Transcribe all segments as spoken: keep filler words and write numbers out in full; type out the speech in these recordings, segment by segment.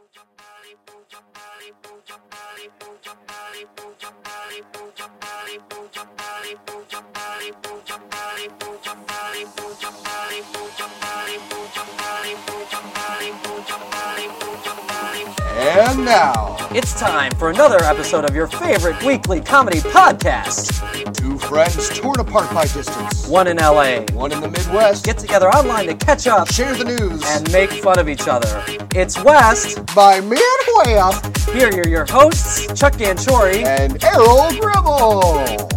And now, it's time for another episode of your favorite weekly comedy podcast. Two friends torn apart by distance. One in L A, one in the Midwest. Get together online to catch up, share the news, and make fun of each other. It's West by Midwest. Here are your hosts, Chuck Ganchori and Errol Gribble.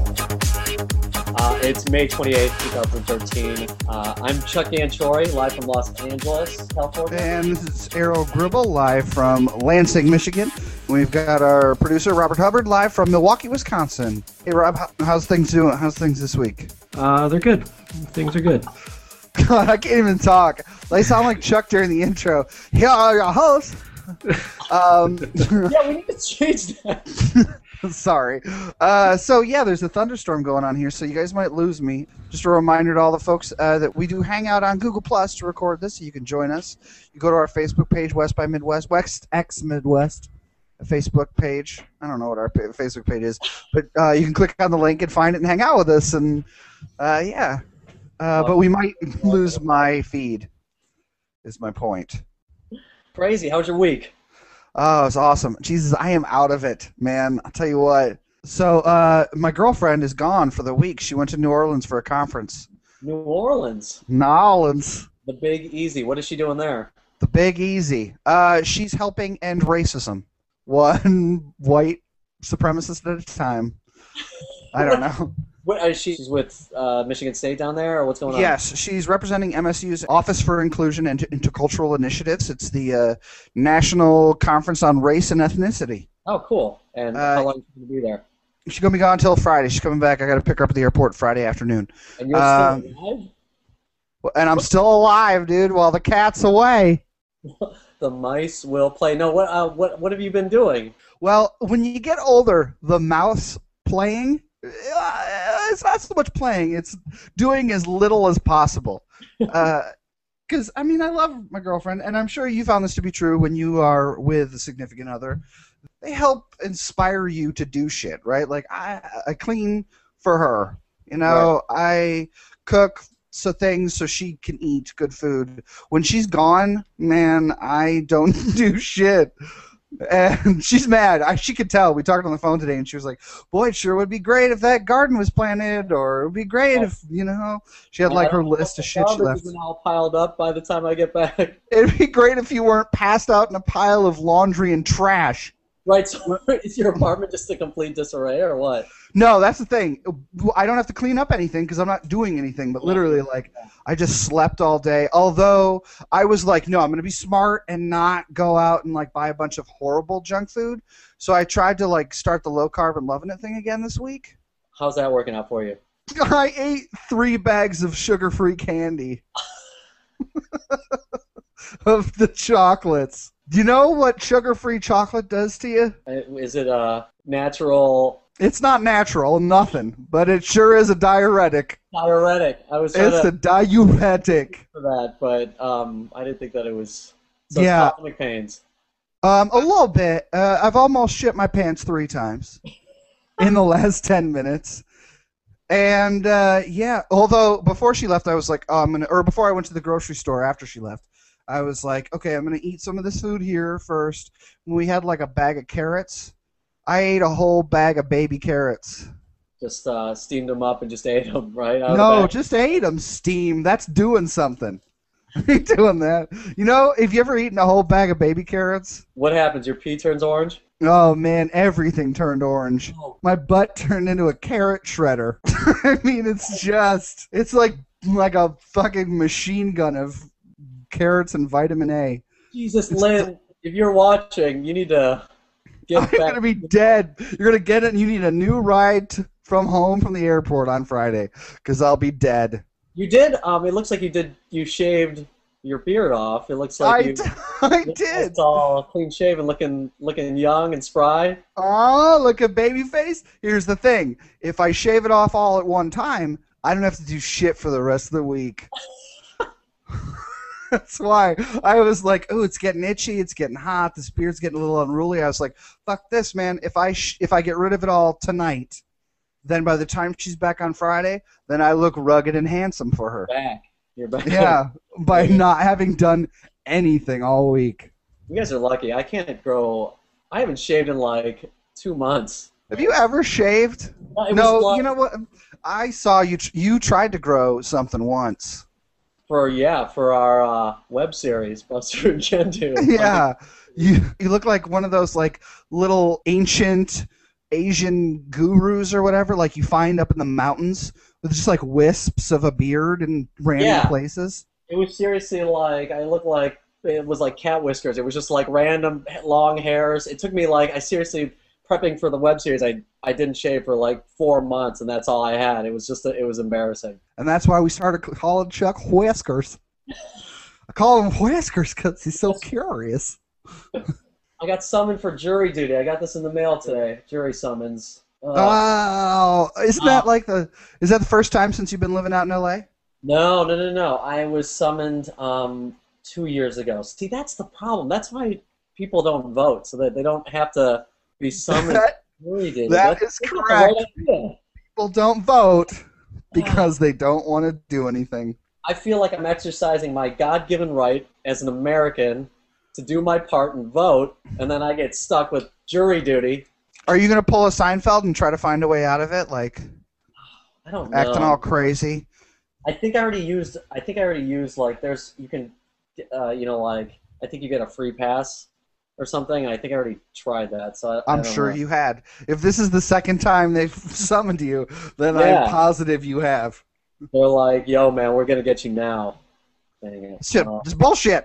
Uh, it's May twenty-eighth, twenty thirteen. Uh, I'm Chuck Ganchori, live from Los Angeles, California. And this is Errol Gribble, live from Lansing, Michigan. We've got our producer, Robert Hubbard, live from Milwaukee, Wisconsin. Hey, Rob, how's things doing? How's things this week? Uh, they're good. Things are good. God, I can't even talk. I sound like Chuck during the intro. Here are your hosts. um, yeah, we need to change that. Sorry. Uh, so, yeah, there's a thunderstorm going on here, so you guys might lose me. Just a reminder to all the folks uh, that we do hang out on Google Plus to record this, so you can join us. You go to our Facebook page, West by Midwest, West X Midwest, a Facebook page. I don't know what our Facebook page is, but uh, you can click on the link and find it and hang out with us, and, uh, yeah. Uh, but we might lose my feed, is my point. Crazy. How was your week? Oh, it's awesome. Jesus, I am out of it, man. I'll tell you what. So, uh, my girlfriend is gone for the week. She went to New Orleans for a conference. New Orleans? New Orleans. The Big Easy. What is she doing there? The Big Easy. Uh, she's helping end racism. One white supremacist at a time. I don't know. What, is she, she's with uh, Michigan State down there, or what's going on? Yes, she's representing M S U's Office for Inclusion and Intercultural Initiatives. It's the uh, National Conference on Race and Ethnicity. Oh, cool. And uh, how long is she going to be there? She's going to be gone until Friday. She's coming back. I got to pick her up at the airport Friday afternoon. And you're um, still alive? And I'm still alive, dude, while the cat's away. The mice will play. No, what, uh, what, what have you been doing? Well, when you get older, the mouse playing... it's not so much playing, it's doing as little as possible. Because, uh, I mean, I love my girlfriend, and I'm sure you found this to be true when you are with a significant other. They help inspire you to do shit, right? Like, I, I clean for her. You know, right. I cook so things so she can eat good food. When she's gone, man, I don't do shit. And she's mad. I, she could tell. We talked on the phone today, and she was like, boy, it sure would be great if that garden was planted, or it would be great oh. if, you know, she had, like, her list of shit she left. Isn't all piled up by the time I get back. It'd be great if you weren't passed out in a pile of laundry and trash. Right, so is your apartment just a complete disarray, or what? No, that's the thing. I don't have to clean up anything because I'm not doing anything, but literally, like, I just slept all day. Although, I was like, no, I'm going to be smart and not go out and, like, buy a bunch of horrible junk food. So I tried to, like, start the low-carb and loving it thing again this week. How's that working out for you? I ate three bags of sugar-free candy. Of the chocolates. Do you know what sugar-free chocolate does to you? Is it a natural... It's not natural, nothing, but it sure is a diuretic. Diuretic. I was It's to a diuretic. For that, but um, I didn't think that it was... So yeah. Stomach pains. Um, a little bit. Uh, I've almost shit my pants three times in the last ten minutes. And, uh, yeah, although before she left, I was like, oh, I'm gonna... Or before I went to the grocery store after she left, I was like, okay, I'm going to eat some of this food here first. When we had, like, a bag of carrots, I ate a whole bag of baby carrots. Just uh, steamed them up and just ate them, right? Out no, of the bag. Just ate them steamed. That's doing something. I ain't doing that. You know, have you ever eaten a whole bag of baby carrots? What happens? Your pee turns orange? Oh, man, everything turned orange. Oh. My butt turned into a carrot shredder. I mean, it's just, it's like like a fucking machine gun of carrots and vitamin A. Jesus, Lynn, if you're watching, you need to get I'm back. Going to be dead. You're going to get it, and you need a new ride t- from home from the airport on Friday, because I'll be dead. You did? Um, it looks like you did. You shaved your beard off. It looks like I you. D- I did. It's all clean shaven, looking, looking young and spry. Oh, look at baby face. Here's the thing: if I shave it off all at one time, I don't have to do shit for the rest of the week. That's why I was like, oh, it's getting itchy, it's getting hot, this beard's getting a little unruly. I was like, fuck this, man. If I sh- if I get rid of it all tonight, then by the time she's back on Friday, then I look rugged and handsome for her. Back. You're back. Yeah, by not having done anything all week. You guys are lucky. I can't grow. I haven't shaved in like two months. Have you ever shaved? It No, was like- you know what? I saw you. Tr- you tried to grow something once. For yeah, for our uh, web series, Buster and Gentoo. Yeah, you you look like one of those like little ancient Asian gurus or whatever, like you find up in the mountains with just like wisps of a beard in random Yeah. places. It was seriously like I looked like it was like cat whiskers. It was just like random long hairs. It took me like I seriously prepping for the web series. I I didn't shave for like four months, and that's all I had. It was just a, it was embarrassing. And that's why we started calling Chuck Whiskers. I call him Whiskers because he's so curious. I got summoned for jury duty. I got this in the mail today. Jury summons. Uh, Oh, isn't that like the? Is that the first time since you've been living out in L A? no, no, no, no. I was summoned um, two years ago. See, that's the problem. That's why people don't vote, so that they don't have to be summoned. That, for jury duty. that That's- is that's the correct. right idea. People don't vote because they don't want to do anything. I feel like I'm exercising my God-given right as an American to do my part and vote, and then I get stuck with jury duty. Are you gonna pull a Seinfeld and try to find a way out of it, like I don't know. acting all crazy? I think I already used. I think I already used like there's you can, uh, you know, like I think you get a free pass or something. I think I already tried that. So I, I I'm don't sure know. you had. If this is the second time they've summoned you, then Yeah. I'm positive you have. They're like, "Yo, man, we're gonna get you now." Dang it. Shit, Uh, just bullshit.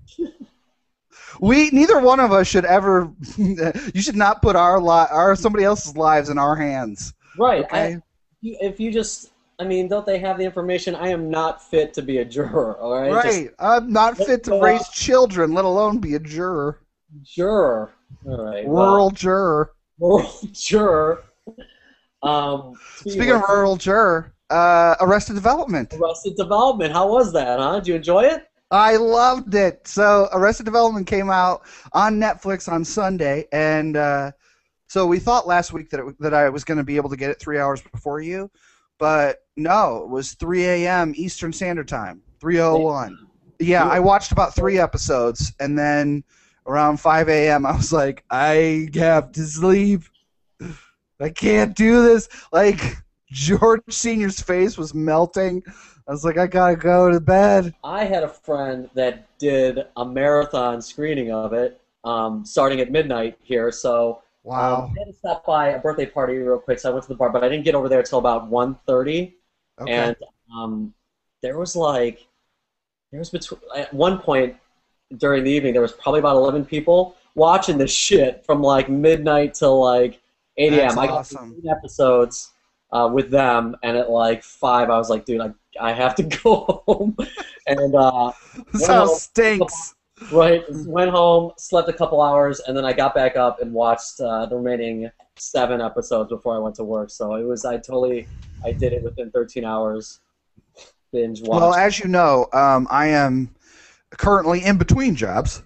We neither one of us should ever. You should not put our li- our somebody else's lives in our hands. right. Okay. I, you- if you just, I mean, don't they have the information? I am not fit to be a juror. All right. Right. I'm not fit to Just- raise children, let alone be a juror. Just juror. All right. well, Rural juror. rural juror. Um, Speaking of rural juror, uh, Arrested Development. Arrested Development, how was that, huh? Did you enjoy it? I loved it. So Arrested Development came out on Netflix on Sunday, and uh, so we thought last week that it, that I was going to be able to get it three hours before you, but no, it was three a.m. Eastern Standard Time, three oh one. Yeah, I watched about three episodes, and then around five a.m. I was like, I have to sleep. I can't do this. Like, George Senior's face was melting. I was like, I gotta go to bed. I had a friend that did a marathon screening of it, um, starting at midnight here. So Wow. um, I had to stop by a birthday party real quick, so I went to the bar, but I didn't get over there until about one thirty. Okay. And um, there was like, there was between at one point during the evening, there was probably about eleven people watching this shit from like midnight till like eight That's a.m. I got awesome. fifteen episodes uh, with them, and at like five, I was like, dude, I, I have to go home. And uh, This well, house stinks. right, went home, slept a couple hours, and then I got back up and watched uh, the remaining seven episodes before I went to work. So it was, I totally, I did it within thirteen hours. Binge watch. Well, as you know, um, I am currently in between jobs.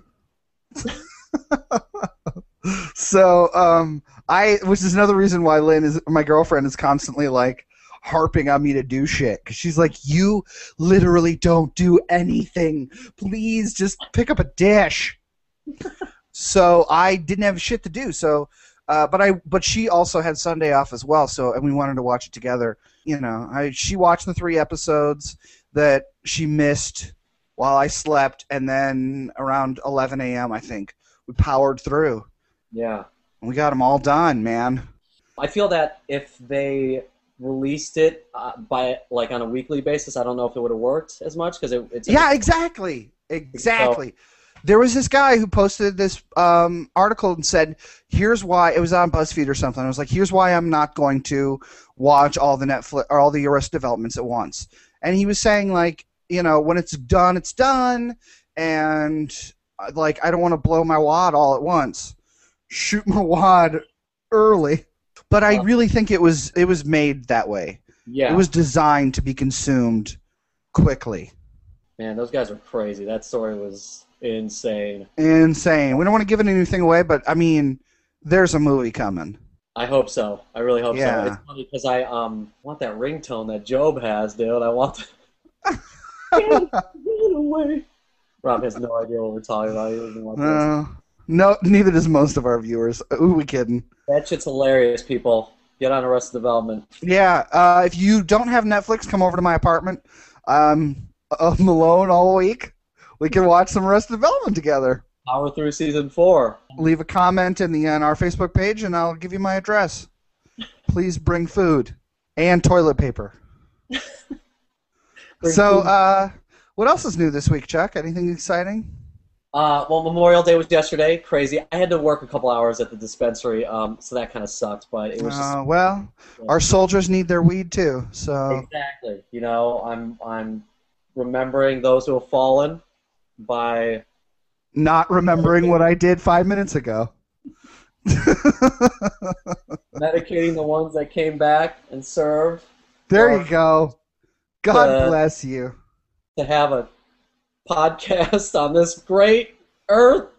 So, um, I, which is another reason why Lynn is, my girlfriend is constantly like harping on me to do shit. Cause she's like, you literally don't do anything. Please just pick up a dish. So I didn't have shit to do. So, uh, but I, but she also had Sunday off as well. So, and we wanted to watch it together. You know, I, she watched the three episodes that she missed while I slept. And then around eleven a.m., I think we powered through. yeah. We got them all done, man. I feel that if they released it uh, by like on a weekly basis, I don't know if it would have worked as much because it, it's Yeah, exactly. Exactly. There was this guy who posted this um, article and said, here's why, it was on BuzzFeed or something. I was like, here's why I'm not going to watch all the Netflix or all the Arrested Developments at once. And he was saying, like, you know, when it's done, it's done. And, like, I don't want to blow my wad all at once. Shoot my wad early. But I really think it was it was made that way. yeah. It was designed to be consumed quickly. Man, those guys are crazy. That story was insane. Insane. We don't want to give anything away, but I mean, there's a movie coming. I hope so. I really hope Yeah. so. It's funny because I um want that ringtone that Job has, dude. I want. Get, get away. Rob has no idea what we're talking about. He doesn't want this. Uh, no, neither does most of our viewers. Who we kidding? That shit's hilarious, people. Get on Arrested Development. Yeah. Uh, if you don't have Netflix, come over to my apartment. Um, I'm alone all week. We can watch some Arrested Development together. Power through season four. Leave a comment in the on our Facebook page, and I'll give you my address. Please bring food and toilet paper. Bring so, food. uh, what else is new this week, Chuck? Anything exciting? Uh, well, Memorial Day was yesterday. Crazy. I had to work a couple hours at the dispensary, um, so that kind of sucked. But it was just Uh, well, our soldiers need their weed too. So exactly. You know, I'm I'm remembering those who have fallen by. not remembering what I did five minutes ago. Medicating the ones that came back and served. There Or- you go. God Uh, bless you. To have a podcast on this great earth.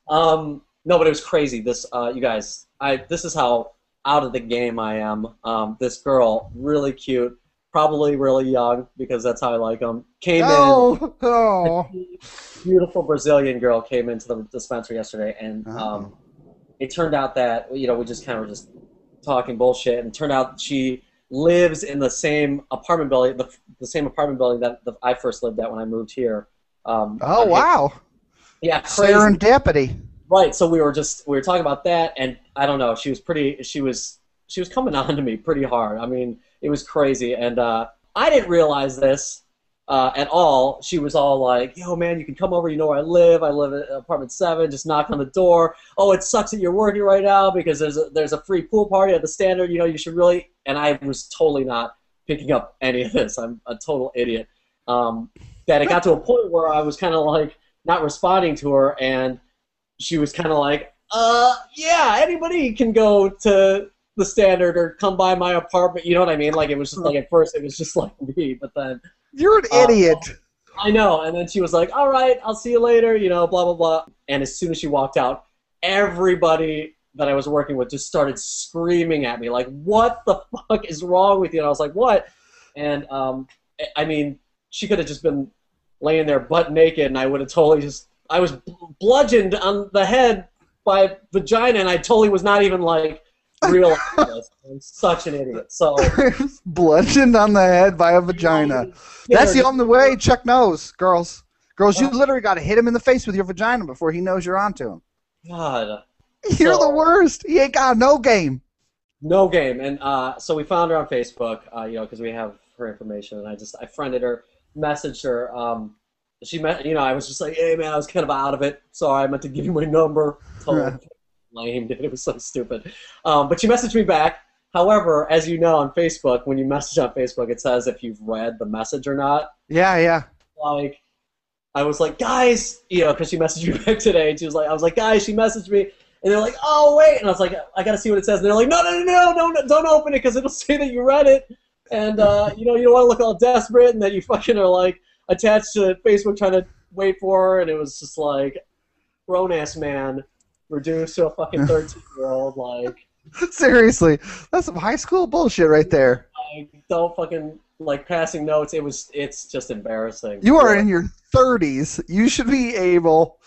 Um, no, but it was crazy. This, uh, you guys, I this is how out of the game I am. Um, this girl, really cute, probably really young because that's how I like them. Came Oh, oh. in, beautiful Brazilian girl came into the dispensary yesterday, and Oh. um, it turned out that you know we just kind of were just talking bullshit, and it turned out she lives in the same apartment building, the, the same apartment building that the, I first lived at when I moved here. Um, Oh, on- wow. Yeah, crazy. Serendipity. Right. So we were just we were talking about that, and I don't know. She was pretty. She was she was coming on to me pretty hard. I mean, it was crazy, and uh, I didn't realize this uh, at all. She was all like, "Yo, man, you can come over. You know where I live. I live at apartment seven. Just knock on the door. Oh, it sucks that you're working right now because there's a, there's a free pool party at the Standard. You know, you should really." And I was totally not picking up any of this. I'm a total idiot. Um, that it got to a point where I was kind of like not responding to her, and she was kind of like, uh, yeah, anybody can go to the Standard or come by my apartment. You know what I mean? Like, it was just like, at first, it was just like me, but then. You're an Uh, idiot. I know. And then she was like, all right, I'll see you later, you know, blah, blah, blah. And as soon as she walked out, everybody that I was working with just started screaming at me, like, what the fuck is wrong with you? And I was like, what? And, um, I mean, she could have just been laying there butt naked, and I would have totally just, I was bludgeoned on the head by vagina, and I totally was not even, like, realizing this. I'm such an idiot. So, Bludgeoned on the head by a vagina. Yeah, That's the just- only way Chuck knows, girls. Girls, you literally got to hit him in the face with your vagina before he knows you're onto him. God. You're So- the worst. He ain't got no game. No game. And uh, so we found her on Facebook, uh, you know, because we have her information, and I just, I friended her, messaged her. Um, she met, you know, I was just like, hey, man, I was kind of out of it. Sorry, I meant to give you my number. Totally lame, dude. It was so stupid. Um, but she messaged me back. However, as you know on Facebook, when you message on Facebook, it says if you've read the message or not. Yeah, yeah. Like, I was like, guys, you know, because she messaged me back today, and she was like, I was like, guys, she messaged me, and they're like, oh, wait, and I was like, I got to see what it says, and they're like, no, no, no, no, no, no don't open it, because it'll say that you read it, and, uh, you know, you don't want to look all desperate, and then you fucking are, like, attached to Facebook trying to wait for her, and it was just like, grown-ass man reduced to a fucking thirteen-year-old, like, Seriously. That's some high school bullshit right there. I don't fucking, like, passing notes. It was, it's just embarrassing. You are Yeah. in your thirties. You should be able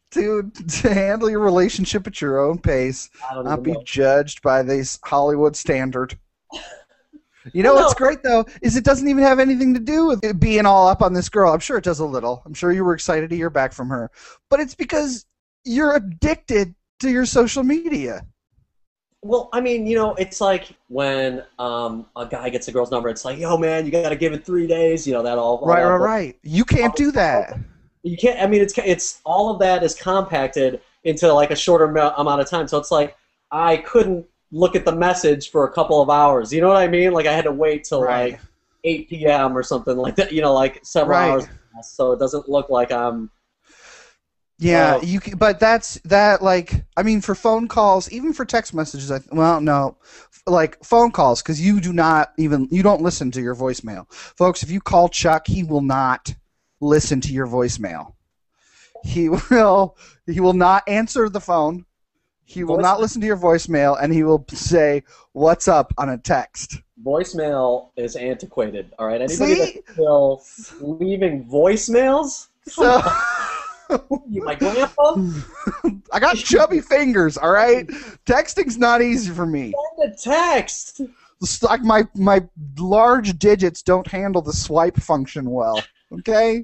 to to handle your relationship at your own pace, I don't not even be know. judged by this Hollywood standard. You know Well, what's no. great though is it doesn't even have anything to do with it being all up on this girl. I'm sure it does a little. I'm sure you were excited to hear back from her, but it's because you're addicted to your social media. Well, I mean, you know, it's like when um, a guy gets a girl's number, it's like, yo, man, you got to give it three days, you know, that all. all Right, that right, bull- right. You can't do that. You can't, I mean, it's, it's, all of that is compacted into, like, a shorter mo- amount of time. So it's like, I couldn't look at the message for a couple of hours. You know what I mean? Like, I had to wait till, Right. like, eight p.m. or something like that, you know, like, several Right. hours. So it doesn't look like I'm. Yeah, Well- you. Can, but that's that. Like, I mean, for phone calls, even for text messages. I, well, no, like phone calls, because you do not even you don't listen to your voicemail, folks. If you call Chuck, he will not listen to your voicemail. He will he will not answer the phone. He will not listen to your voicemail, and he will say, "What's up?" on a text. Voicemail is antiquated. All right, anybody See? that's still leaving voicemails? So You, my grandpa? I got chubby fingers. All right, texting's not easy for me. Send a text. It's like my my large digits don't handle the swipe function well. Okay.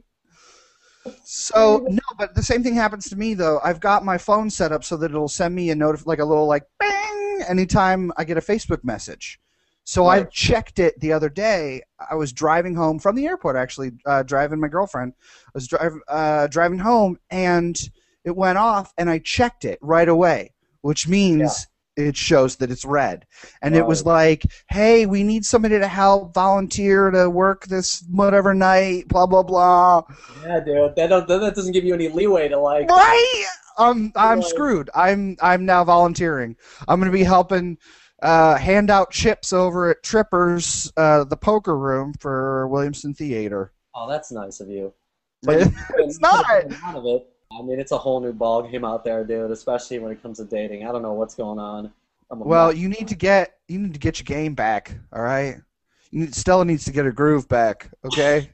So no, but the same thing happens to me though. I've got my phone set up so that it'll send me a notif like a little like bang anytime I get a Facebook message. So I Right. checked it the other day. I was driving home from the airport, actually, uh, driving my girlfriend. I was driving uh, driving home, and it went off, and I checked it right away, which means it shows that it's red. And it was Right. like, hey, we need somebody to help volunteer to work this whatever night, blah, blah, blah. Yeah, dude. That don't, that doesn't give you any leeway to like. Right? I'm, I'm Right. screwed. I'm, I'm now volunteering. I'm going to be helping uh, hand out chips over at Tripper's, uh, the poker room for Williamson Theater. Oh, that's nice of you. But you It's not. could've gotten out of it. I mean, it's a whole new ball game out there, dude. Especially when it comes to dating. I don't know what's going on. I'm a Well, mess. you need to get you need to get your game back, all right? You need, Stella needs to get her groove back, okay?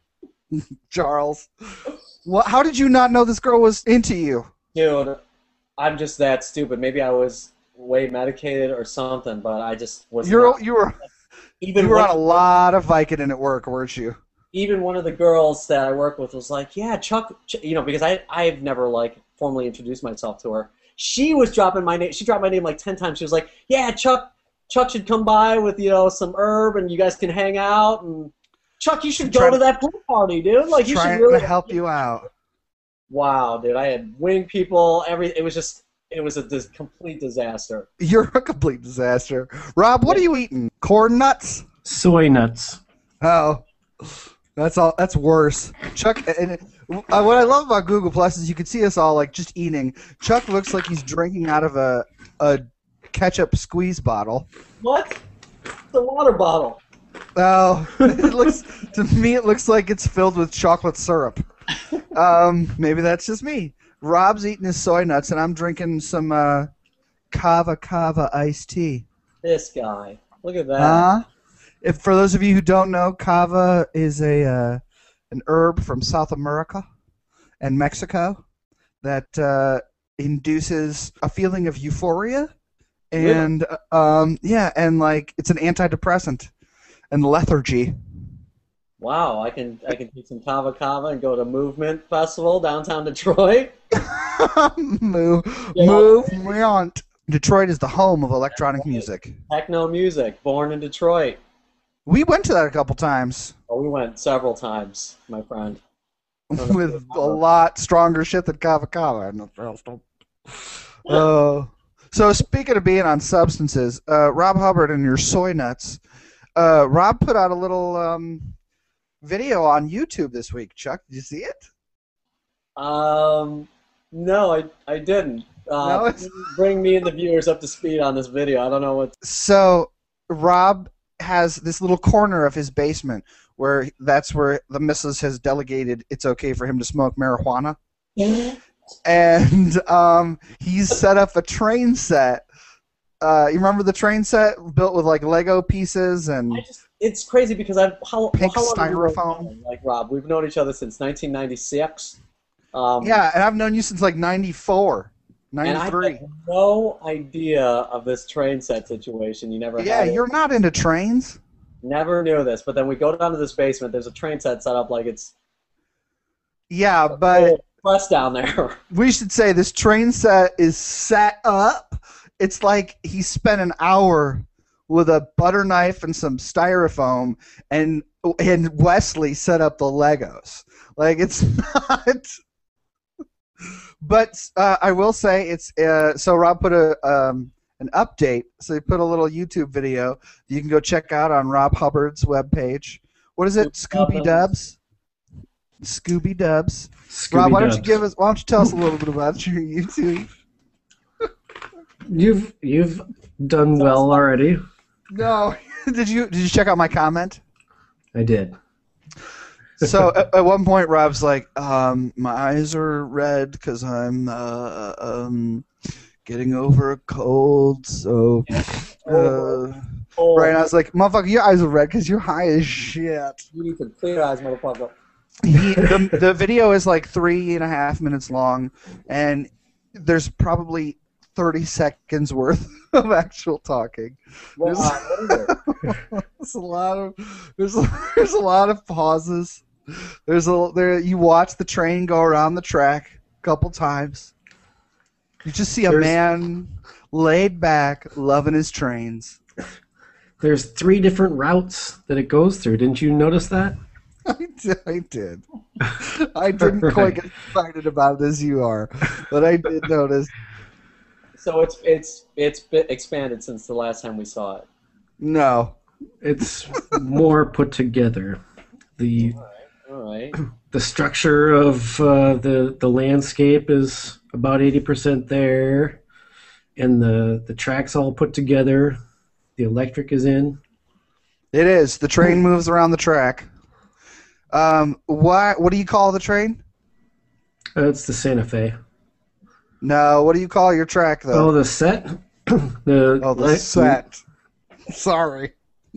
Charles. Well, how did you not know this girl was into you? Dude, I'm just that stupid. Maybe I was way medicated or something, but I just was. You're not. you were Even you were one, on a lot of Vicodin at work, weren't you? even one of the girls that I work with was like, "Yeah, Chuck," Ch-, you know, because I I've never like formally introduced myself to her. She was dropping my name. She dropped my name like ten times. She was like, "Yeah, Chuck, Chuck should come by with you know some herb, and you guys can hang out." And Chuck, you should go Trying- to that pool party, dude. Like you should Trying really to help you out. Wow, dude, I had wing people. Every it was just it was a dis- complete disaster. You're a complete disaster. Rob, what are you eating? Corn nuts? Soy nuts. Oh, that's all. That's worse. Chuck, and it, uh, what I love about Google Plus is you can see us all like just eating. Chuck looks like he's drinking out of a a ketchup squeeze bottle. What? The water bottle. Oh, it looks to me it looks like it's filled with chocolate syrup. Um, maybe that's just me. Rob's eating his soy nuts, and I'm drinking some uh, Kava Kava iced tea. This guy. Look at that. Uh, if for those of you who don't know, Kava is a uh, an herb from South America and Mexico that uh, induces a feeling of euphoria, and uh, um, yeah, and like it's an antidepressant and lethargy. Wow, I can I can take some Kava Kava and go to Movement Festival downtown Detroit. move, Yeah. move, move. Detroit is the home of electronic music. Techno music, born in Detroit. We went to that a couple times Oh, we went several times, my friend. don't know if with you a remember. lot stronger shit than Kava Kava. Oh, so speaking of being on substances, uh, Rob Hubbard and your soy nuts. Uh, Rob put out a little um, video on YouTube this week. Chuck, did you see it? Um, no, I I didn't. Uh, No, it's- bring me and the viewers up to speed on this video. I don't know what. So Rob has this little corner of his basement where that's where the missus has delegated it's okay for him to smoke marijuana. And um, he's set up a train set. Uh, you remember the train set built with like Lego pieces and I just, it's crazy because I've how, Pink how long have we known styrofoam. each other? Like Rob, we've known each other since nineteen ninety-six. Um, yeah, and I've known you since like ninety-four, and I ninety-three. had no idea of this train set situation. You never Yeah, had it. you're not into trains. Never knew this, but then we go down to this basement. There's a train set set up like it's Yeah, but press down there. we should say this train set is set up. It's like he spent an hour with a butter knife and some styrofoam, and and Wesley set up the Legos. Like it's not. But uh, I will say it's uh, so Rob put a um, an update. So he put a little YouTube video you can go check out on Rob Hubbard's webpage. What is it? Scooby Dubs. Scooby Dubs. Rob, why don't you give us? Why don't you tell us a little bit about your YouTube? You've you've done well already. No, did you did you check out my comment? I did. So at, at one point, Rob's like, um, "My eyes are red because I'm uh, um, getting over a cold." So, uh, Oh, right. And I was like, "Motherfucker, your eyes are red because you're high as shit." you need to clear your eyes, motherfucker. He, the, the video is like three and a half minutes long, and there's probably thirty seconds worth of actual talking. Well, There's- uh, what is it? There's a lot of there's there's a lot of pauses. There's a there you watch the train go around the track a couple times. You just see a There's- man laid back, loving his trains. There's three different routes that it goes through. Didn't you notice that? I did. I did. I didn't quite Right. get excited about it as you are, but I did notice. So it's it's it's been expanded since the last time we saw it. No. It's more put together. The All right. the structure of uh, the the landscape is about eighty percent there, and the the track's all put together. The electric is in. It is. The train moves around the track. Um, why? What do you call the train? Uh, it's the Santa Fe. No. What do you call your track, though? Oh, the set. the Oh, the li- set. Sorry.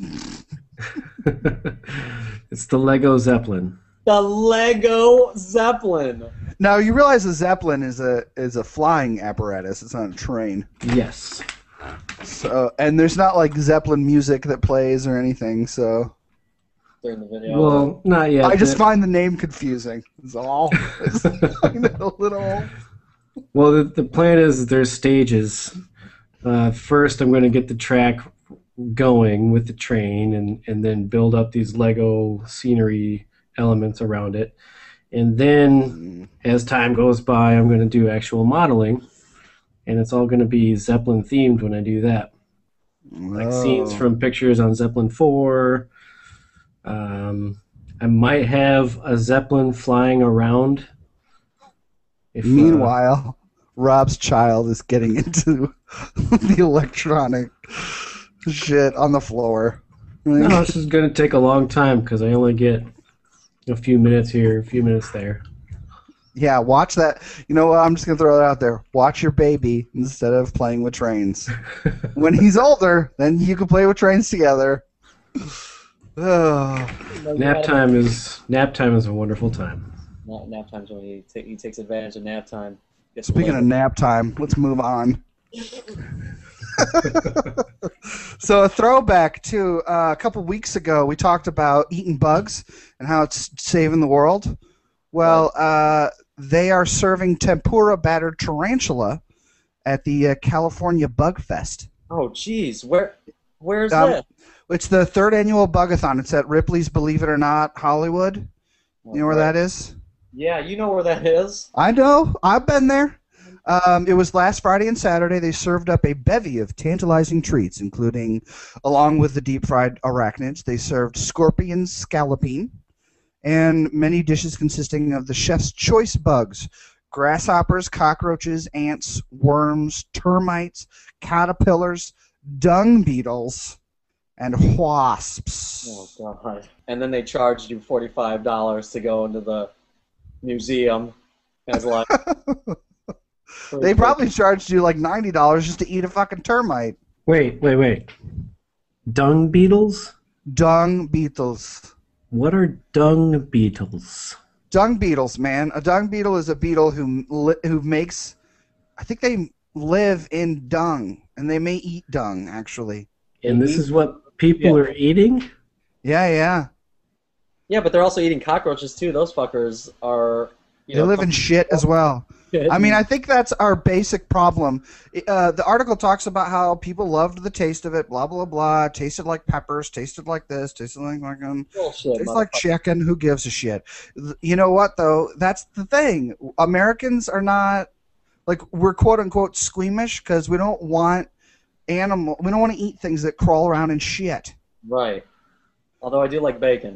It's the Lego Zeppelin. The Lego Zeppelin. Now you realize a zeppelin is a is a flying apparatus. It's not a train. Yes. So and there's not like zeppelin music that plays or anything. So During the video. Well, not yet. I just The- find the name confusing. Is all. It's find it a little. Well, the, the plan is there's stages. Uh, first, I'm going to get the track going with the train and, and then build up these Lego scenery elements around it. And then, as time goes by, I'm going to do actual modeling. And it's all going to be Zeppelin themed when I do that. Like scenes Oh. from pictures on Zeppelin four. Um, I might have a Zeppelin flying around. If, uh, Meanwhile, Rob's child is getting into the electronic shit on the floor. No, this is going to take a long time because I only get a few minutes here, a few minutes there. Yeah, watch that. You know what? I'm just going to throw it out there. Watch your baby instead of playing with trains. When he's older, then you can play with trains together. Oh. Nap time is nap time is a wonderful time. Nap, nap time's when he, ta- he takes advantage of nap time. Gets Speaking away. of nap time, let's move on. So a throwback to uh, a couple weeks ago, we talked about eating bugs and how it's saving the world. Well, uh, they are serving tempura battered tarantula at the uh, California Bug Fest. Oh, jeez. Where, where's Um, that? It's the third annual Bugathon. It's at Ripley's Believe It or Not Hollywood. You know where that is? Yeah, you know where that is. I know. I've been there. Um, it was last Friday and Saturday. They served up a bevy of tantalizing treats, including, along with the deep-fried arachnids, they served scorpion scallopine and many dishes consisting of the chef's choice bugs, grasshoppers, cockroaches, ants, worms, termites, caterpillars, dung beetles, and wasps. Oh, God. And then they charged you forty-five dollars to go into the museum as like... They probably charged you like ninety dollars just to eat a fucking termite. Wait, wait, wait. Dung beetles? Dung beetles. What are dung beetles? Dung beetles, man. A dung beetle is a beetle who li- who makes. I think they live in dung, and they may eat dung actually. And this is what people Yeah. are eating? Yeah, yeah. Yeah, but they're also eating cockroaches too. Those fuckers are... You They know, live in shit as well. I mean, I think that's our basic problem. Uh, the article talks about how people loved the taste of it, blah blah blah. Tasted like peppers, tasted like this, tasted like fucking, Bullshit, tastes like motherfucker. chicken. Who gives a shit? Th- You know what though? That's the thing. Americans are not like we're quote unquote squeamish because we don't want animal. We don't want to eat things that crawl around in shit. Right. Although I do like bacon.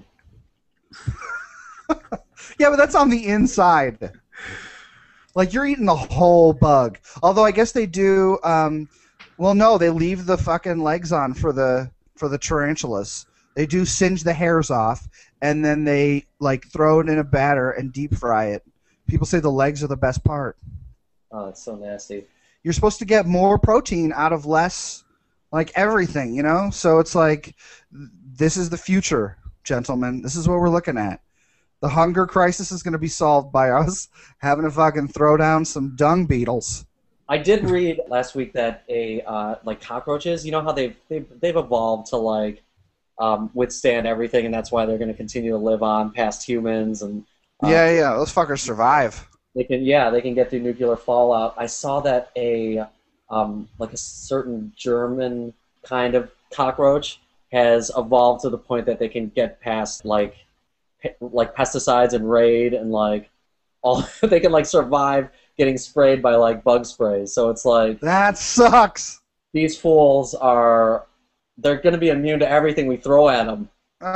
Yeah, but that's on the inside. Like you're eating the whole bug. Although I guess they do. Um, well, no, they leave the fucking legs on for the for the tarantulas. They do singe the hairs off, and then they like throw it in a batter and deep fry it. People say the legs are the best part. Oh, it's so nasty. You're supposed to get more protein out of less, like everything, you know? So it's like, this is the future, gentlemen. This is what we're looking at. The hunger crisis is going to be solved by us having to fucking throw down some dung beetles. I did read last week that a uh, like cockroaches, you know how they've they've, they've evolved to like um, withstand everything, and that's why they're going to continue to live on past humans, and uh, Yeah, yeah, those fuckers survive. they can yeah they can get through nuclear fallout. I saw that a um, like a certain German kind of cockroach has evolved to the point that they can get past like pe- like pesticides and raid and like all they can like survive getting sprayed by like bug sprays. So it's like That sucks. these fools are they're going to be immune to everything we throw at them.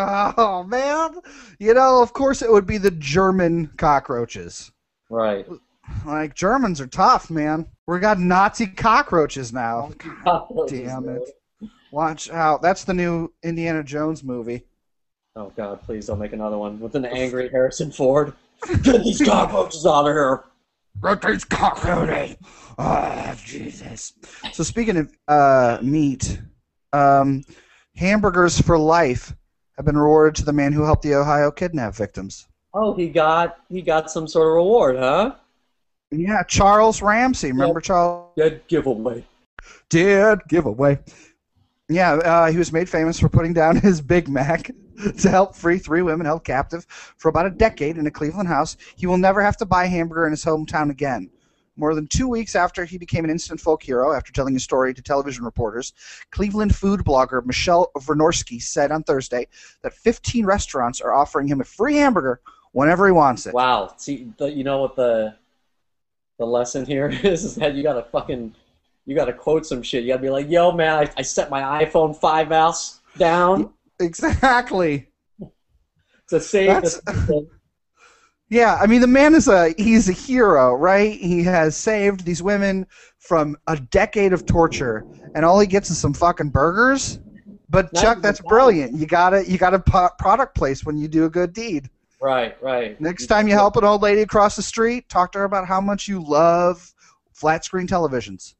Oh, man. You know, of course it would be the German cockroaches. Right. Like, Germans are tough, man. We got Nazi cockroaches now. Damn it. Watch out. That's the new Indiana Jones movie. Oh God, please don't make another one with an angry Harrison Ford. Get these cockroaches out of here. Get these cockroaches. Oh, Jesus. So speaking of uh, meat, um, hamburgers for life have been rewarded to the man who helped the Ohio kidnap victims. Oh, he got he got some sort of reward, huh? Yeah, Charles Ramsey. Remember Yep. Charles? Dead giveaway. Dead giveaway. Yeah, uh, he was made famous for putting down his Big Mac to help free three women held captive for about a decade in a Cleveland house. He will never have to buy a hamburger in his hometown again. More than two weeks after he became an instant folk hero, after telling his story to television reporters, Cleveland food blogger Michelle Vernorsky said on Thursday that fifteen restaurants are offering him a free hamburger whenever he wants it. Wow. See, the, you know what the the lesson here is? Is that you gotta fucking you gotta quote some shit. You gotta be like, "Yo, man, I, I set my iPhone five S down Exactly. to save That's- the people." Yeah, I mean, the man is a, he's a hero, right? He has saved these women from a decade of torture, and all he gets is some fucking burgers? But Not Chuck, even that's that. brilliant. You gotta, you gotta po- product place when you do a good deed. Right, right. Next time you help an old lady across the street, talk to her about how much you love flat screen televisions.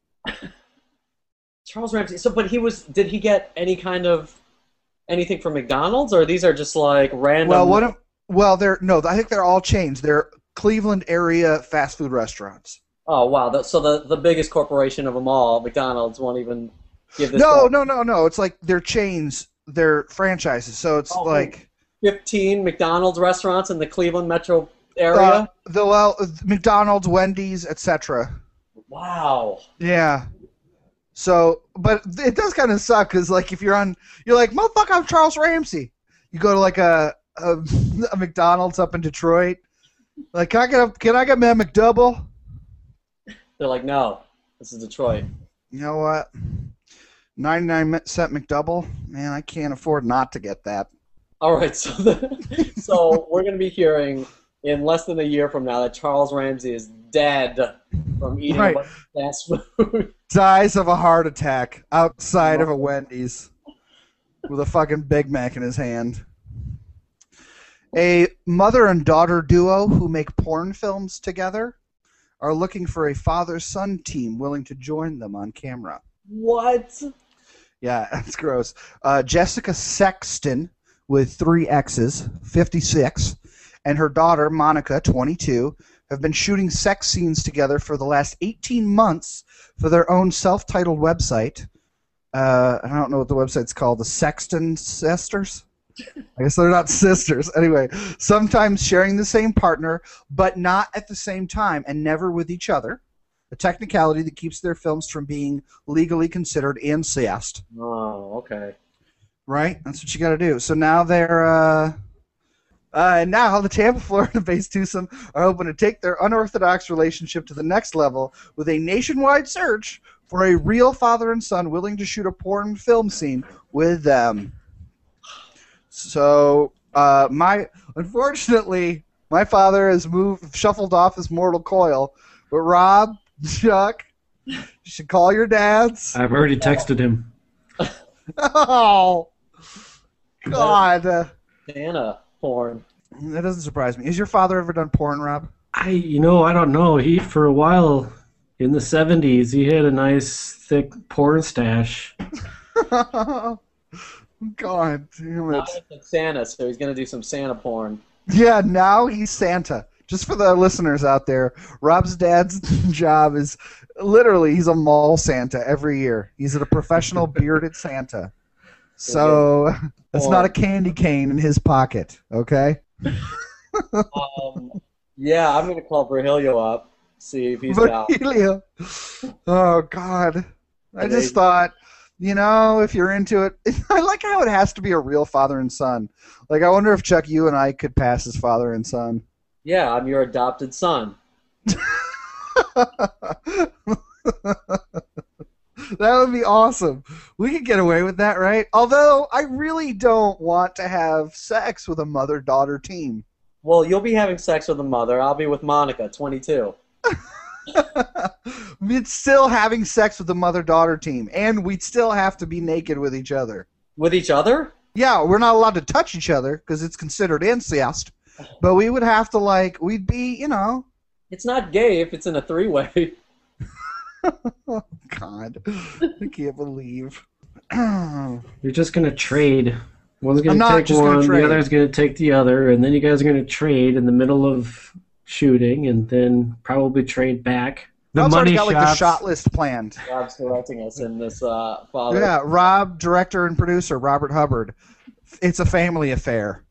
Charles Ramsey. So, but he was. Did he get any kind of anything from McDonald's, or these are just like random? Well, what? am- Well, they're no, I think they're all chains. They're Cleveland area fast food restaurants. Oh wow! The, so the the biggest corporation of them all, McDonald's, won't even give this. No, guy no, no, no. It's like they're chains. They're franchises. So it's Oh, like. fifteen McDonald's restaurants in the Cleveland metro area. Uh, the well, McDonald's, Wendy's, et cetera. Wow. Yeah. So, but it does kind of suck because, like, if you're on, you're like, motherfucker, I'm Charles Ramsey. You go to like a a, a McDonald's up in Detroit. Like, can I get a, can I get me a McDouble? They're like, no, this is Detroit. You know what? ninety-nine cent McDouble. Man, I can't afford not to get that. All right, so the, so we're going to be hearing in less than a year from now that Charles Ramsey is dead from eating Right. a bunch of fast food. Dies of a heart attack outside of a Wendy's with a fucking Big Mac in his hand. A mother and daughter duo who make porn films together are looking for a father-son team willing to join them on camera. What? Yeah, that's gross. Uh, Jessica Sexton, with three X's, fifty-six, and her daughter, Monica, twenty-two, have been shooting sex scenes together for the last eighteen months for their own self-titled website. Uh, I don't know what the website's called, the Sexton Sisters? I guess they're not sisters. Anyway, sometimes sharing the same partner, but not at the same time and never with each other. A technicality that keeps their films from being legally considered incest. Oh, okay. Right? That's what you got to do. So now they're, uh, uh, and now the Tampa, Florida-based twosome are hoping to take their unorthodox relationship to the next level with a nationwide search for a real father and son willing to shoot a porn film scene with them. So, uh, my unfortunately, my father has moved, shuffled off his mortal coil. But Rob, Chuck, you should call your dads. I've already texted him. Oh. God, uh, Santa porn. that doesn't surprise me. Has your father ever done porn, Rob? I, you know, I don't know. He, for a while in the seventies, he had a nice, thick porn stash. God damn Now it. he's like Santa, so he's gonna do some Santa porn. Yeah, now he's Santa. Just for the listeners out there, Rob's dad's job is literally he's a mall Santa every year. He's a professional bearded Santa. So it's not a candy cane in his pocket, okay? Um, yeah, I'm gonna call Virgilio up, see if he's down. Virgilio. Oh, God. I Amazing. just thought, you know, if you're into it, I like how it has to be a real father and son. Like, I wonder if Chuck, you and I could pass as father and son. Yeah, I'm your adopted son. That would be awesome. We could get away with that, right? Although, I really don't want to have sex with a mother-daughter team. Well, you'll be having sex with a mother. I'll be with Monica, twenty-two. We'd still having sex with the mother-daughter team, and we'd still have to be naked with each other. With each other? Yeah, we're not allowed to touch each other because it's considered incest. But we would have to, like, we'd be, you know. It's not gay if it's in a three-way. Oh, God. I can't believe. You're just going to trade. One's I'm going to not take just gonna one, trade. the other's going to take the other, and then you guys are going to trade in the middle of shooting, and then probably trade back. The Rob's already money got, like, the shots. shot list planned. Rob's directing us in this uh, father. Yeah, Rob, director and producer, Robert Hubbard. It's a family affair.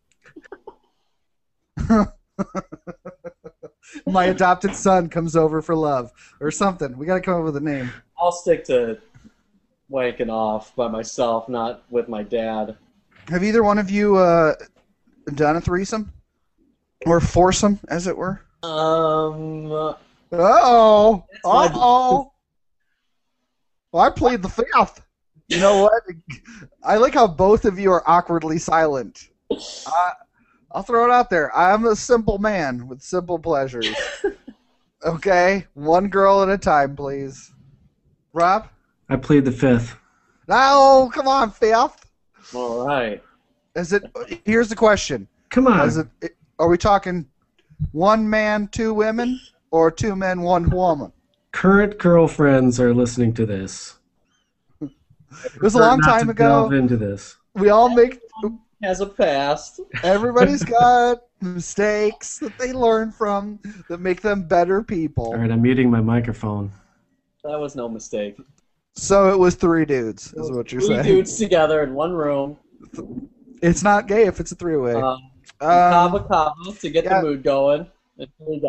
My adopted son comes over for love. Or something. We got to come up with a name. I'll stick to wanking off by myself, not with my dad. Have either one of you uh, done a threesome? Or foursome, as it were? Um, Uh-oh. my- Uh-oh. Well, I played the fifth. You know what? I like how both of you are awkwardly silent. I, I'll throw it out there. I'm a simple man with simple pleasures. Okay? One girl at a time, please. Rob? I plead the fifth. No, come on, fifth. all right. Is it? Here's the question. Come on. Is it? Are we talking one man, two women, or two men, one woman? Current girlfriends are listening to this. It was a long Not time to ago. delve into this. We all make. Has a past. Everybody's got mistakes that they learn from that make them better people. All right, I'm muting my microphone. That was no mistake. So it was three dudes, is what you're Three saying. dudes together in one room. It's not gay if it's a three-way. Um, Um, Kava Kava to get yeah. the mood going. And three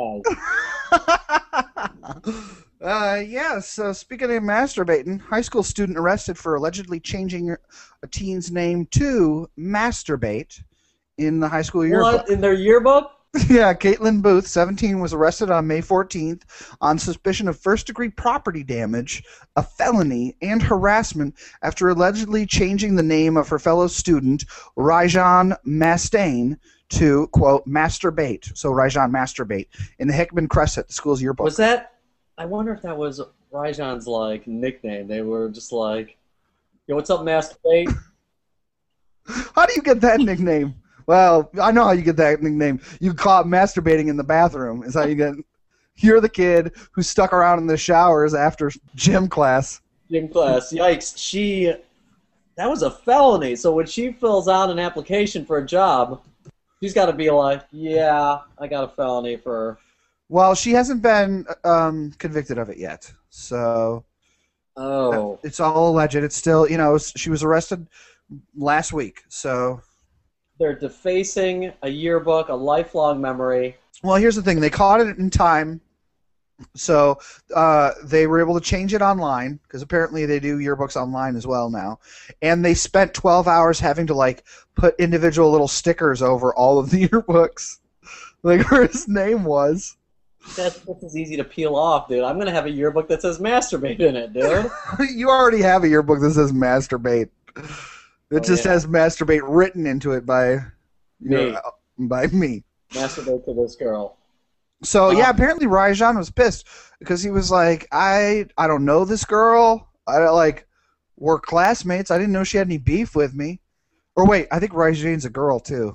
guys. uh, yeah, so speaking of masturbating, high school student arrested for allegedly changing a teen's name to Masturbate in the high school yearbook. What? In their yearbook? Yeah, Caitlin Booth, seventeen, was arrested on May fourteenth on suspicion of first-degree property damage, a felony, and harassment after allegedly changing the name of her fellow student, Rajan Mastain, to, quote, Masturbate. So Rajan Masturbate in the Hickman Crescent, the school's yearbook. Was that? I wonder if that was Rajan's like nickname. They were just like, "Yo, what's up, Masturbate?" How do you get that nickname? Well, I know how you get that nickname. You caught masturbating in the bathroom is how you get. You're the kid who stuck around in the showers after gym class. Gym class. Yikes. She. That was a felony. So when she fills out an application for a job, she's got to be like, "Yeah, I got a felony for." Well, she hasn't been um, convicted of it yet, so Oh. it's all alleged. It's still, you know, she was arrested last week. So, They're defacing a yearbook, a lifelong memory. well, here's the thing: they caught it in time, so uh, they were able to change it online because apparently they do yearbooks online as well now. And they spent twelve hours having to like put individual little stickers over all of the yearbooks, like where his name was. That's just as easy to peel off, dude. I'm gonna have a yearbook that says "masturbate" in it, dude. You already have a yearbook that says Masturbate. It Oh, just yeah. has Masturbate written into it by you Me. know, by me. Masturbate to this girl. So Uh, yeah, apparently Rajan was pissed because he was like, I I don't know this girl. I don't, like we're classmates. I didn't know she had any beef with me. Or wait, I think Regine's a girl too.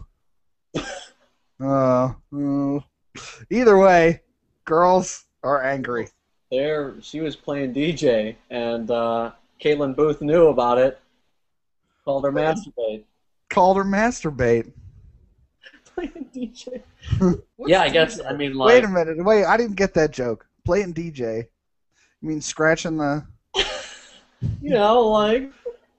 Uh, uh, either way, girls are angry. There, she was playing D J, and uh, Caitlin Booth knew about it. Called her masturbate. Called her masturbate. Playing D J. Yeah, I guess. I mean, like. Wait a minute. Wait, I didn't get that joke. Playing D J. You mean scratching the? You know, like.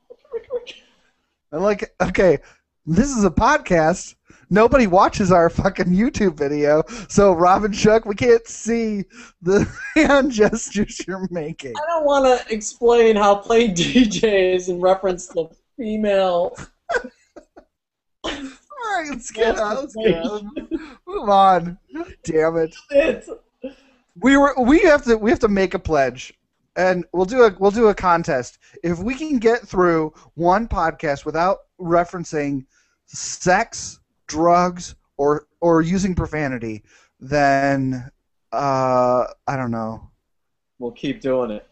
I'm like, okay, this is a podcast. Nobody watches our fucking YouTube video, so Robin Chuck, we can't see the hand gestures you're making. I don't want to explain how playing D J is in reference to female. All right, let's get out. Let's get out. Move on. Damn it. It. We were. We have to. We have to make a pledge, and we'll do a. We'll do a contest. If we can get through one podcast without referencing sex, drugs, or or using profanity, then uh, I don't know. We'll keep doing it.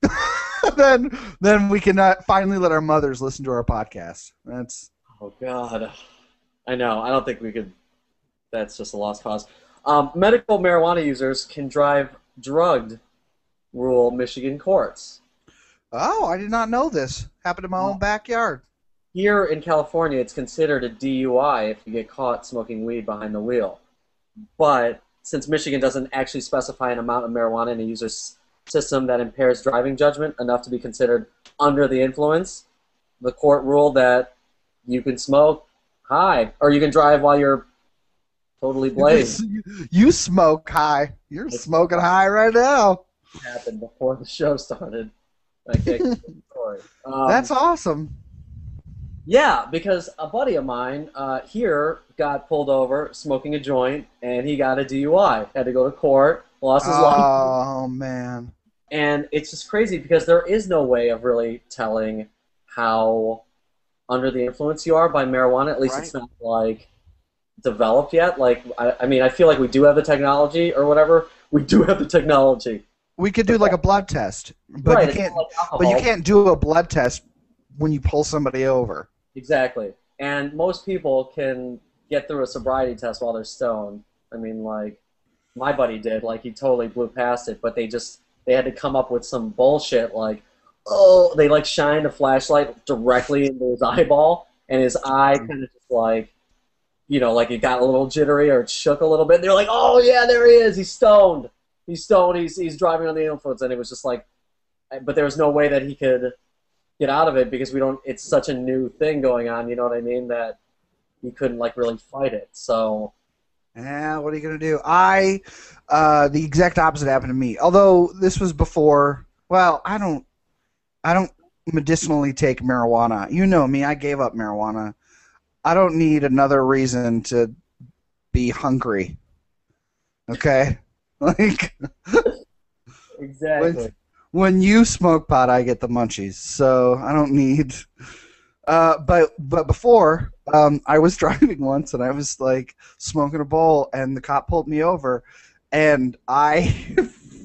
then then we can uh, finally let our mothers listen to our podcast. That's. Oh God. I know. I don't think we could. That's just a lost cause. Um, medical marijuana users can drive drugged, rule Michigan courts. Oh, I did not know this. Happened in my own backyard. Here in California, it's considered a D U I if you get caught smoking weed behind the wheel. But since Michigan doesn't actually specify an amount of marijuana in a user's system that impairs driving judgment enough to be considered under the influence, the court ruled that you can smoke high, or you can drive while you're totally blazed. You smoke high. You're smoking high right now. It happened before the show started. I can't get the story. Um, That's awesome. Yeah, because a buddy of mine uh, here got pulled over smoking a joint, and he got a D U I. Had to go to court, lost his license. Oh, man. And it's just crazy because there is no way of really telling how under the influence you are by marijuana. At least Right. it's not, like, developed yet. Like, I, I mean, I feel like we do have the technology or whatever. We do have the technology. We could do like a blood test, but Right, you it's can't. not like alcohol. But you can't do a blood test when you pull somebody over. Exactly. And most people can get through a sobriety test while they're stoned. I mean, like, my buddy did. Like, he totally blew past it, but they just, they had to come up with some bullshit, like, oh, they, like, shined a flashlight directly into his eyeball, and his eye kind of just, like, you know, like, it got a little jittery or it shook a little bit, and they're like, oh, yeah, there he is, he's stoned. He's stoned, he's, he's driving on the influence, and it was just like, but there was no way that he could get out of it because we don't, it's such a new thing going on, you know what I mean, that he couldn't, like, really fight it, so... Yeah, what are you gonna do? I, uh, the exact opposite happened to me. Although this was before. Well, I don't, I don't medicinally take marijuana. You know me. I gave up marijuana. I don't need another reason to be hungry. Okay, like Exactly. when, when you smoke pot, I get the munchies. So I don't need. Uh, but but before, um, I was driving once and I was like smoking a bowl, and the cop pulled me over, and I,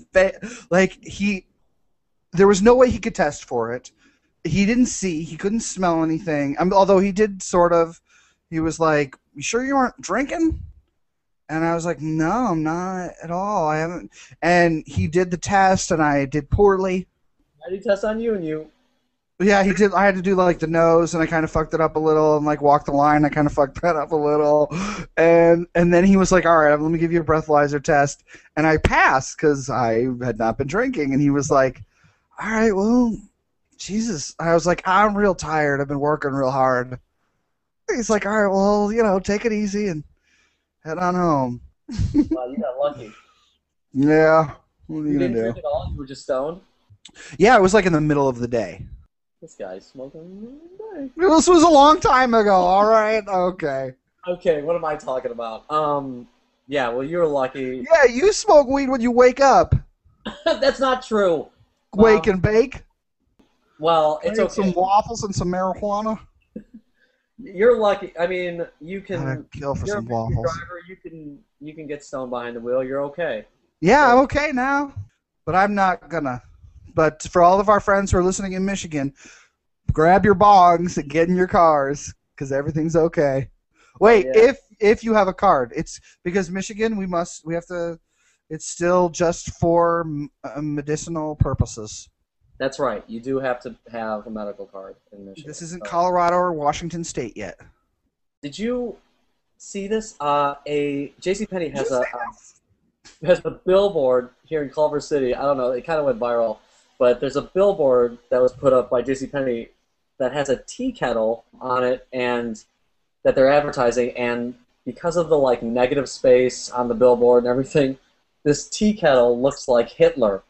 like he, there was no way he could test for it. He didn't see, he couldn't smell anything. Um, although he did sort of, he was like, "You sure you aren't drinking?" And I was like, "No, I'm not at all. I haven't." And he did the test, and I did poorly. How did he test on you and you? Yeah, he did. I had to do like the nose, and I kind of fucked it up a little, and like walk the line. I kind of fucked that up a little, and and then he was like, "All right, let me give you a breathalyzer test," and I passed because I had not been drinking. And he was like, "All right, well, Jesus." I was like, "I'm real tired. I've been working real hard." He's like, "All right, well, you know, take it easy and head on home." Wow, you got lucky. Yeah, what are you You gonna didn't do? drink at all? You were just stoned? Yeah, it was like in the middle of the day. This guy's smoking. This was a long time ago. All right, okay. Okay, what am I talking about? Um, yeah, well, you were lucky. Yeah, you smoke weed when you wake up. That's not true. Wake Um, and bake. Well, it's Eat okay. some waffles and some marijuana. You're lucky. I mean, you Gotta can. kill for You're a some good waffles. driver. You can. You can get stoned behind the wheel. You're okay. Yeah, I'm okay now, but I'm not gonna. But for all of our friends who are listening in Michigan, grab your bongs and get in your cars, because everything's okay. Wait, Yeah. if if you have a card, it's because Michigan. We must. We have to. It's still just for uh, medicinal purposes. That's right. You do have to have a medical card in Michigan. This isn't So- Colorado or Washington State yet. Did you see this? Uh, a JCPenney has a um, has a billboard here in Culver City. I don't know. It kind of went viral, but there's a billboard that was put up by JCPenney that has a tea kettle on it, and that they're advertising. And because of the like negative space on the billboard and everything, this tea kettle looks like Hitler.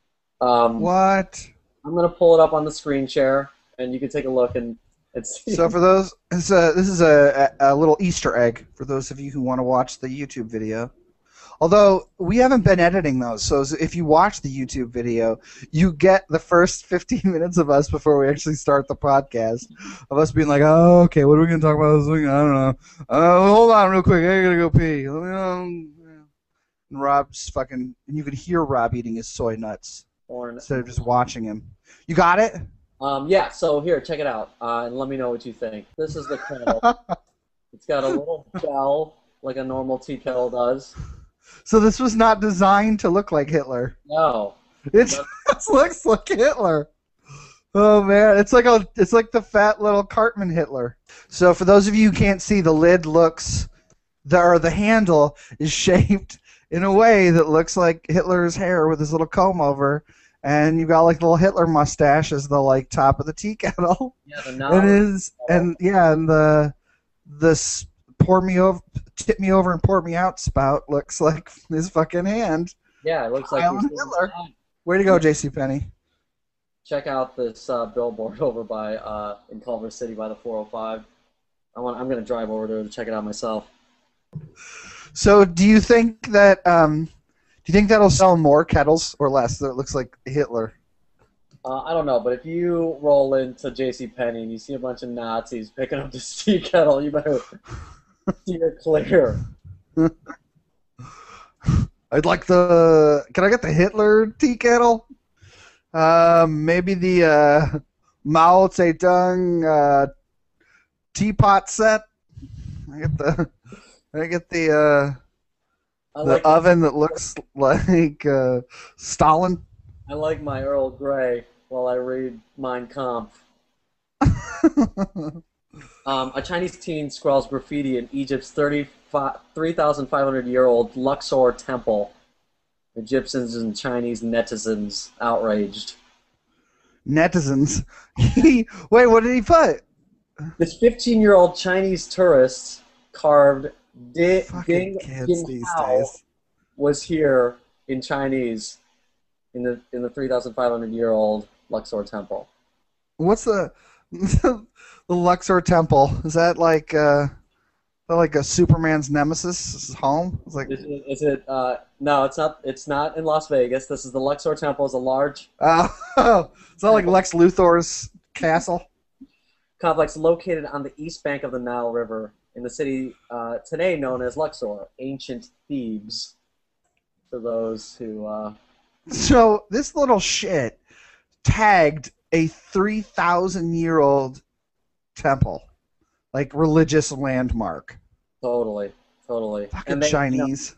Um, What? I'm gonna pull it up on the screen share, and you can take a look and, and see. So for those, this is a, this is a, a little Easter egg for those of you who want to watch the YouTube video. Although we haven't been editing those, so if you watch the YouTube video, you get the first fifteen minutes of us before we actually start the podcast, of us being like, oh, okay, what are we going to talk about this week? I don't know. Uh, hold on real quick. I got to go pee. Let me, um, and Rob's fucking, and you could hear Rob eating his soy nuts Or- instead of just watching him. You got it? Um, yeah, so here, check it out, uh, and let me know what you think. This is the kettle. It's got a little bell, like a normal tea kettle does. So this was not designed to look like Hitler. No. It just looks like Hitler. Oh man, it's like a it's like the fat little Cartman Hitler. So for those of you who can't see, the lid looks the or the handle is shaped in a way that looks like Hitler's hair with his little comb over, and you got like the little Hitler mustache as the like top of the tea kettle. Yeah, the It knowledge. is, and yeah, and the the pour me over, tip me over and pour me out spout looks like his fucking hand. Yeah, it looks like Heil he's Hitler. Way to go, JCPenney. Check out this uh, billboard over by uh, in Culver City by the four oh five. I want. I'm gonna drive over there to check it out myself. So, do you think that um, do you think that'll sell more kettles or less? That it looks like Hitler. Uh, I don't know, but if you roll into JCPenney and you see a bunch of Nazis picking up this tea kettle, you better steer clear. I'd like the. Can I get the Hitler tea kettle? Uh, maybe the uh, Mao Zedong uh, teapot set. I get the. I get the uh, I the like oven that looks like uh, Stalin. I like my Earl Grey while I read Mein Kampf. Um, a Chinese teen scrawls graffiti in Egypt's three thousand five hundred year old Luxor temple. Egyptians and Chinese netizens outraged. Netizens. Wait, what did he put? This fifteen year old Chinese tourist carved Di- Fucking Ding kids Jin these Hao days. was here in Chinese in the in the three thousand five hundred year old Luxor temple. What's the the Luxor Temple? Is that like uh, like a Superman's nemesis? His home? It's like Is it, is it uh, no, it's not. It's not in Las Vegas. This is the Luxor temple. Is a large oh, it's not like Lex Luthor's castle. complex located on the east bank of the Nile River in the city uh, today known as Luxor, ancient Thebes. For those who uh, So this little shit tagged a three thousand year old temple, like religious landmark. totally, totally, Fucking And they- Chinese.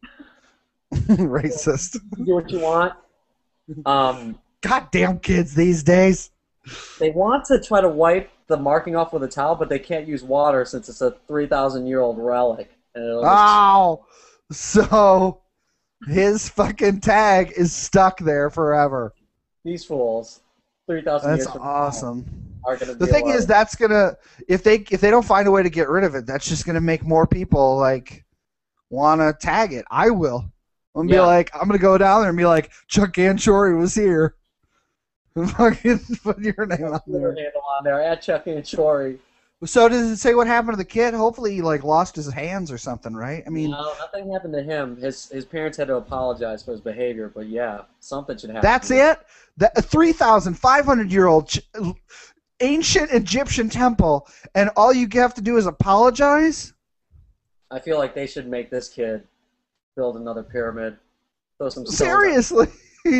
Racist. you know, do what you want. Um, Goddamn kids these days. they want to try to wipe the marking off with a towel, but they can't use water since it's a three thousand year old relic. And it'll just- Oh, so his fucking tag is stuck there forever. These fools, three thousand years That's from now, awesome. are going to The thing is, that's gonna if they if they don't find a way to get rid of it, that's just gonna make more people like want to tag it. I will. I'm gonna Yeah. be like, I'm gonna go down there and be like, Chuck Ganchori was here. Fucking put your name on Twitter there. handle on there at Chuck and Chori. So does it say what happened to the kid? Hopefully, he like lost his hands or something, right? I mean, No, nothing happened to him. His his parents had to apologize for his behavior, but yeah, something should happen. that's it. That a three thousand five hundred year old ch- ancient Egyptian temple, and all you have to do is apologize. I feel like they should make this kid build another pyramid. Throw some stones up. Seriously,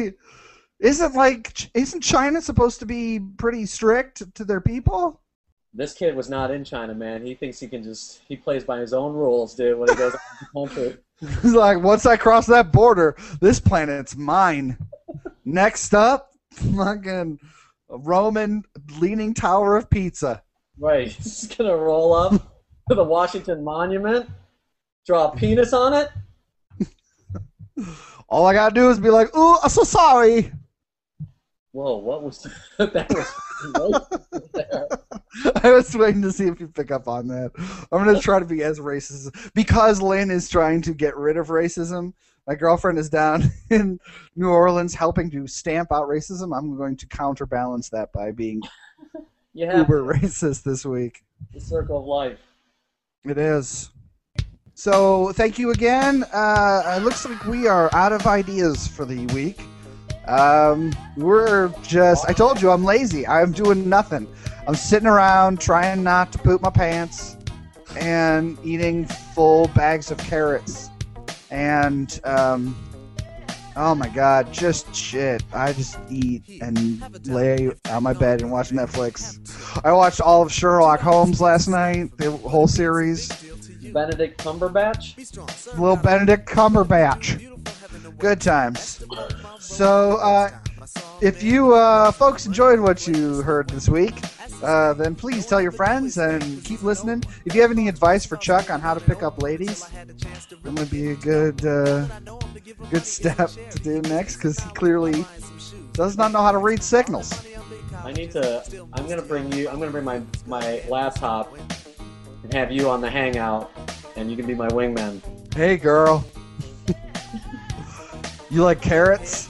isn't like isn't China supposed to be pretty strict to their people? This kid was not in China, man. He thinks he can just he plays by his own rules, dude. When he goes out of the country. He's like, once I cross that border, this planet's mine. Next up, fucking Roman Leaning Tower of Pizza. Right, he's gonna roll up to the Washington Monument, draw a penis on it. All I gotta do is be like, ooh, I'm so sorry. Whoa, what was that? Was there. I was waiting to see if you pick up on that. I'm going to try to be as racist. Because Lynn is trying to get rid of racism, my girlfriend is down in New Orleans helping to stamp out racism. I'm going to counterbalance that by being You have uber racist this week. the circle of life. It is. So thank you again. Uh, it looks like we are out of ideas for the week. Um, we're just, I told you I'm lazy. I'm doing nothing. I'm sitting around trying not to poop my pants and eating full bags of carrots. And, um, oh my God, just shit. I just eat and lay on my bed and watch Netflix. I watched all of Sherlock Holmes last night, the whole series. Benedict Cumberbatch. Little Benedict Cumberbatch. Good times. So, uh, if you uh, folks enjoyed what you heard this week, uh, then please tell your friends and keep listening. If you have any advice for Chuck on how to pick up ladies, that would be a good, uh, good step to do next, because he clearly does not know how to read signals. I need to. I'm gonna bring you. I'm gonna bring my my laptop and have you on the Hangout, and you can be my wingman. Hey, girl. You like carrots?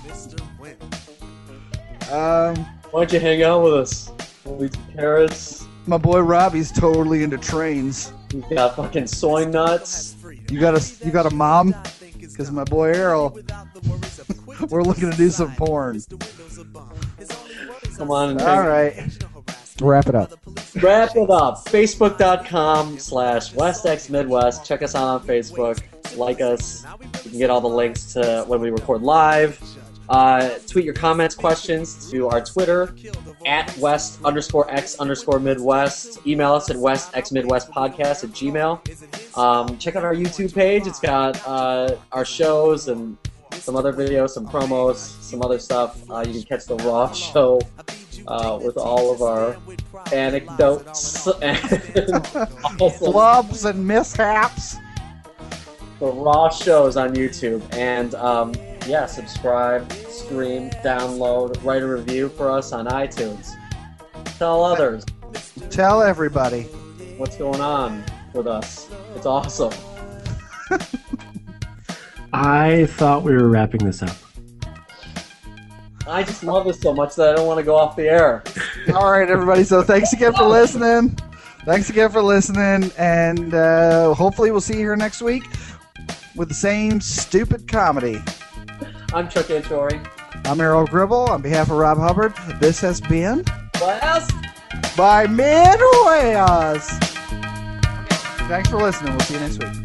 Um, Why don't you hang out with us? We'll eat some carrots. my boy Robbie's totally into trains. We got fucking soy nuts. You got a you got a mom? Because my boy Errol, we're looking to do some porn. Come on. And All right, wrap it up. Wrap it up. Facebook.com slash WestX Midwest. Check us out on Facebook. Like us. You can get all the links to when we record live. Uh, tweet your comments, questions to our Twitter at West underscore X underscore Midwest. Email us at WestXMidwestPodcast at Gmail. Um, check out our YouTube page. It's got uh, our shows and some other videos, some promos, some other stuff. Uh, you can catch the Raw show uh, with all of our anecdotes and also Flubs and mishaps. the Raw shows on YouTube. And um, yeah, subscribe, stream, download, write a review for us on iTunes. Tell others Tell everybody. what's going on with us. It's awesome. I thought we were wrapping this up. I just love this so much that I don't want to go off the air. All right, everybody. So thanks again for listening. Thanks again for listening, and uh, hopefully we'll see you here next week with the same stupid comedy. I'm Chuck Antori. I'm Errol Gribble. On behalf of Rob Hubbard, this has been West. by Midwest. Thanks for listening. We'll see you next week.